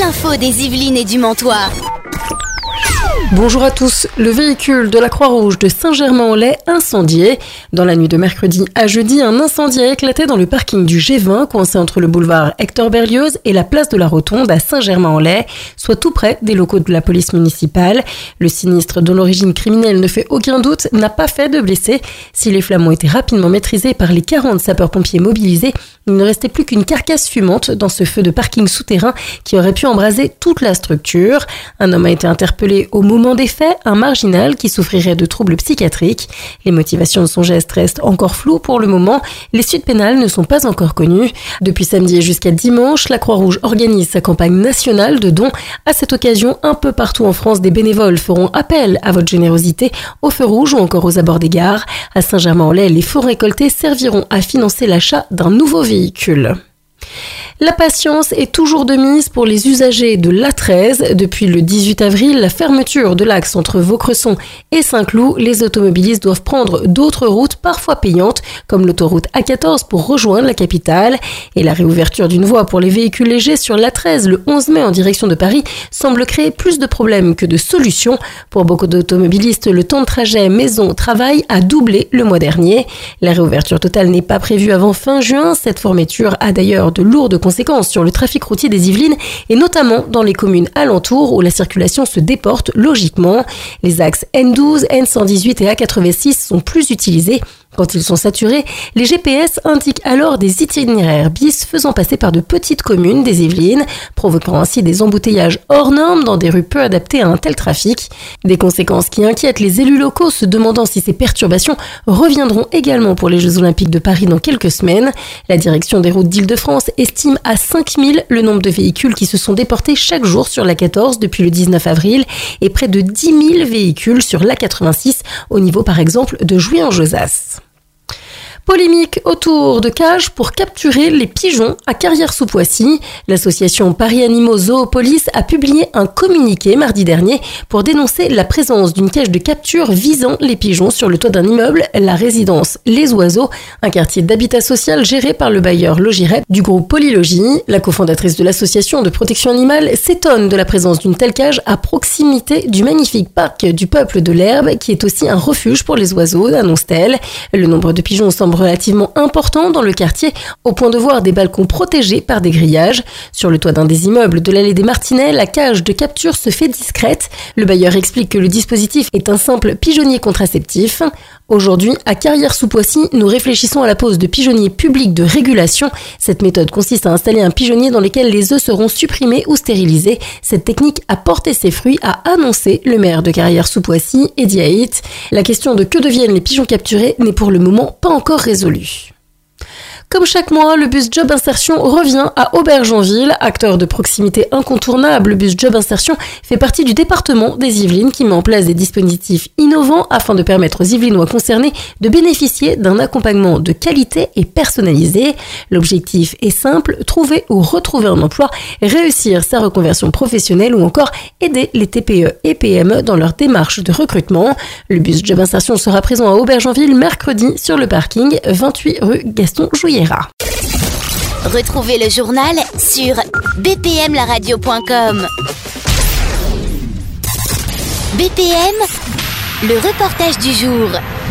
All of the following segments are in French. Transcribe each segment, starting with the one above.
l'info des Yvelines et du Mantois. Bonjour à tous. Le véhicule de la Croix-Rouge de Saint-Germain-en-Laye incendié. Dans la nuit de mercredi à jeudi, un incendie a éclaté dans le parking du G20, coincé entre le boulevard Hector Berlioz et la place de la Rotonde à Saint-Germain-en-Laye, soit tout près des locaux de la police municipale. Le sinistre, dont l'origine criminelle ne fait aucun doute, n'a pas fait de blessés. Si les flammes ont été rapidement maîtrisées par les 40 sapeurs-pompiers mobilisés, il ne restait plus qu'une carcasse fumante dans ce feu de parking souterrain qui aurait pu embraser toute la structure. Un homme a été interpellé au moment des faits, un marginal qui souffrirait de troubles psychiatriques. Les motivations de son geste restent encore floues pour le moment. Les suites pénales ne sont pas encore connues. Depuis samedi jusqu'à dimanche, la Croix-Rouge organise sa campagne nationale de dons. À cette occasion, un peu partout en France, des bénévoles feront appel à votre générosité au feu rouge ou encore aux abords des gares. À Saint-Germain-en-Laye, les fonds récoltés serviront à financer l'achat d'un nouveau véhicule. La patience est toujours de mise pour les usagers de l'A13. Depuis le 18 avril, la fermeture de l'axe entre Vaucresson et Saint-Cloud, les automobilistes doivent prendre d'autres routes parfois payantes, comme l'autoroute A14 pour rejoindre la capitale. Et la réouverture d'une voie pour les véhicules légers sur l'A13 le 11 mai en direction de Paris semble créer plus de problèmes que de solutions. Pour beaucoup d'automobilistes, le temps de trajet maison-travail a doublé le mois dernier. La réouverture totale n'est pas prévue avant fin juin. Cette fermeture a d'ailleurs de lourdes conséquences sur le trafic routier des Yvelines et notamment dans les communes alentours où la circulation se déporte logiquement. Les axes N12, N118 et A86 sont plus utilisés. Quand ils sont saturés, les GPS indiquent alors des itinéraires bis faisant passer par de petites communes des Yvelines, provoquant ainsi des embouteillages hors normes dans des rues peu adaptées à un tel trafic. Des conséquences qui inquiètent les élus locaux, se demandant si ces perturbations reviendront également pour les Jeux Olympiques de Paris dans quelques semaines. La direction des routes d'Île-de-France estime à 5000 le nombre de véhicules qui se sont déportés chaque jour sur l'A14 depuis le 19 avril et près de 10 000 véhicules sur l'A86 au niveau par exemple de Jouy-en-Josas. Polémique autour de cages pour capturer les pigeons à Carrières-sous-Poissy. L'association Paris Animaux Zoopolis a publié un communiqué mardi dernier pour dénoncer la présence d'une cage de capture visant les pigeons sur le toit d'un immeuble, la résidence Les Oiseaux, un quartier d'habitat social géré par le bailleur Logirep du groupe Polylogie. La cofondatrice de l'association de protection animale s'étonne de la présence d'une telle cage à proximité du magnifique parc du Peuple de l'Herbe, qui est aussi un refuge pour les oiseaux, annonce-t-elle. Le nombre de pigeons semble relativement important dans le quartier, au point de voir des balcons protégés par des grillages. Sur le toit d'un des immeubles de l'allée des Martinets, la cage de capture se fait discrète. Le bailleur explique que le dispositif est un simple pigeonnier contraceptif. Aujourd'hui, à Carrières-sous-Poissy, nous réfléchissons à la pose de pigeonniers publics de régulation. Cette méthode consiste à installer un pigeonnier dans lequel les œufs seront supprimés ou stérilisés. Cette technique a porté ses fruits, a annoncé le maire de Carrières-sous-Poissy, Eddy Haït. La question de que deviennent les pigeons capturés n'est pour le moment pas encore résolue. Comme chaque mois, le bus Job Insertion revient à Aubergenville. Acteur de proximité incontournable, le bus Job Insertion fait partie du département des Yvelines qui met en place des dispositifs innovants afin de permettre aux Yvelinois concernés de bénéficier d'un accompagnement de qualité et personnalisé. L'objectif est simple, trouver ou retrouver un emploi, réussir sa reconversion professionnelle ou encore aider les TPE et PME dans leur démarche de recrutement. Le bus Job Insertion sera présent à Aubergenville mercredi sur le parking 28 rue Gaston Jouillera. Retrouvez le journal sur bpmlaradio.com. BPM, le reportage du jour.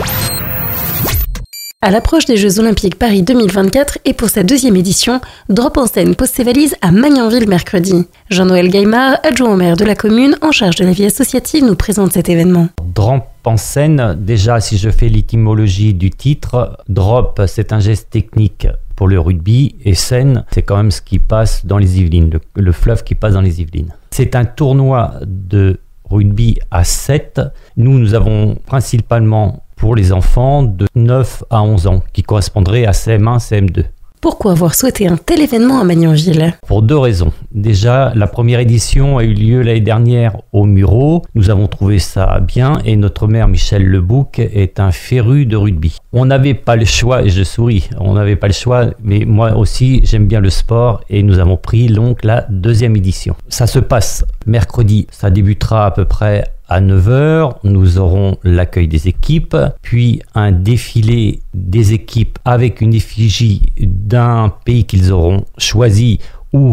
À l'approche des Jeux Olympiques Paris 2024 et pour sa deuxième édition, Drop en scène pose ses valises à Magnanville mercredi. Jean-Noël Gaimard, adjoint au maire de la commune en charge de la vie associative, nous présente cet événement. Drop en scène, déjà si je fais l'étymologie du titre, drop c'est un geste technique pour le rugby et scène c'est quand même ce qui passe dans les Yvelines, le fleuve qui passe dans les Yvelines. C'est un tournoi de rugby à 7. Nous avons principalement pour les enfants de 9 à 11 ans qui correspondraient à CM1, CM2. Pourquoi avoir souhaité un tel événement à Magnanville ? Pour deux raisons. Déjà, la première édition a eu lieu l'année dernière au Mureau. Nous avons trouvé ça bien et notre maire Michel Lebouc est un féru de rugby. On n'avait pas le choix, et je souris, on n'avait pas le choix, mais moi aussi j'aime bien le sport et nous avons pris donc la deuxième édition. Ça se passe mercredi, ça débutera à peu près à 9h, nous aurons l'accueil des équipes, puis un défilé des équipes avec une effigie d'un pays qu'ils auront choisi ou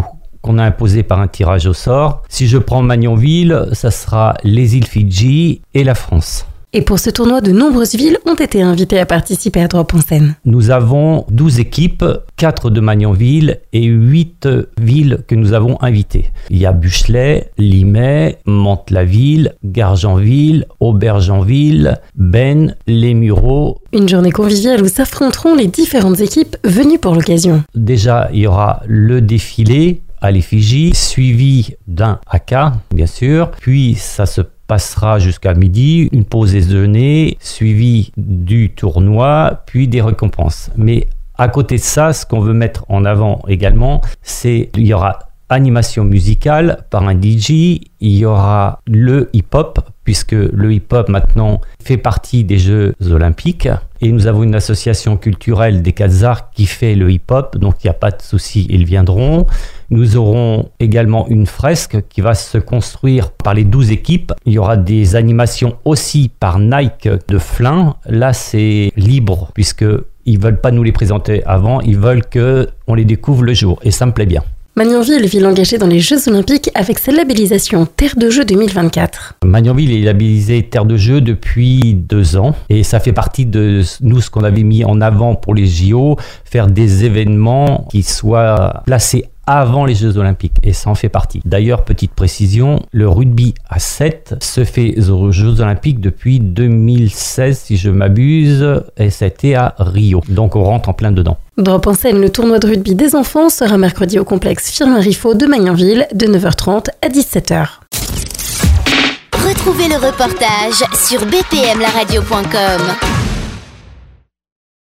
qu'on a imposé par un tirage au sort. Si je prends Magnanville, ça sera les îles Fidji et la France. Et pour ce tournoi, de nombreuses villes ont été invitées à participer à Drop en scène. Nous avons 12 équipes, 4 de Magnanville et 8 villes que nous avons invitées. Il y a Buchelet, Limay, Mantes-la-Ville, Gargenville, Aubergenville, Ben, Les Mureaux. Une journée conviviale où s'affronteront les différentes équipes venues pour l'occasion. Déjà, il y aura le défilé à l'effigie, suivi d'un haka, bien sûr. Puis, ça se passera jusqu'à midi, une pause déjeuner, suivi du tournoi, puis des récompenses. Mais à côté de ça, ce qu'on veut mettre en avant également, c'est qu'il y aura animation musicale par un DJ, il y aura le hip-hop, puisque le hip-hop maintenant fait partie des Jeux Olympiques. Et nous avons une association culturelle des Quatre-Arts qui fait le hip-hop, donc il n'y a pas de souci, ils viendront. Nous aurons également une fresque qui va se construire par les 12 équipes. Il y aura des animations aussi par Nike de Flins. Là, c'est libre, puisqu'ils ne veulent pas nous les présenter avant, ils veulent qu'on les découvre le jour, et ça me plaît bien. Magnanville, ville engagée dans les Jeux Olympiques avec sa labellisation Terre de Jeux 2024. Magnanville est labellisée Terre de Jeux depuis 2 ans et ça fait partie de nous ce qu'on avait mis en avant pour les JO, faire des événements qui soient placés avant les Jeux Olympiques, et ça en fait partie. D'ailleurs, petite précision, le rugby à 7 se fait aux Jeux Olympiques depuis 2016, si je m'abuse, et c'était à Rio. Donc on rentre en plein dedans. Drop en scène, le tournoi de rugby des enfants sera mercredi au complexe Firmin-Riffaut de Magnanville de 9h30 à 17h. Retrouvez le reportage sur bpmlaradio.com.